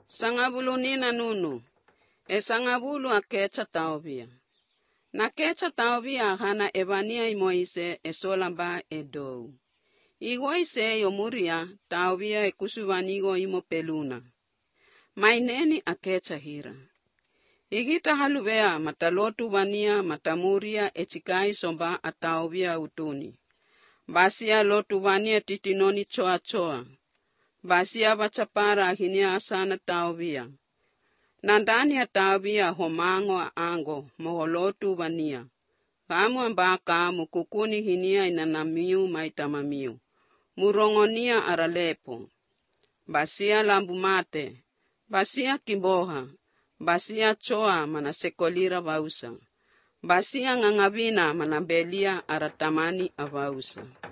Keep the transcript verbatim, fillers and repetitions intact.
Sangabulu nina nunu, e sangabulu akecha taobia. Na kecha taobia hana ebania imoise e solamba e dou. Igoise yomuria taobia e kusuvanigo imo peluna. Maineni akecha hira. Igita halubea matalotu vania matamuria e chikai somba ataobia utuni. Basia lotu vania titinoni choa choa. Basia bachapara hinia asana taobia. Nandani ya taobia homango ango moholotu vania. Kamu ambaka mukukuni hinia inanamiu maitamamiu. Murongonia aralepo. Basia lambumate. Basia kimboha. Basia choa manasekolira vausa. Basia ngangabina manambelia aratamani avausa.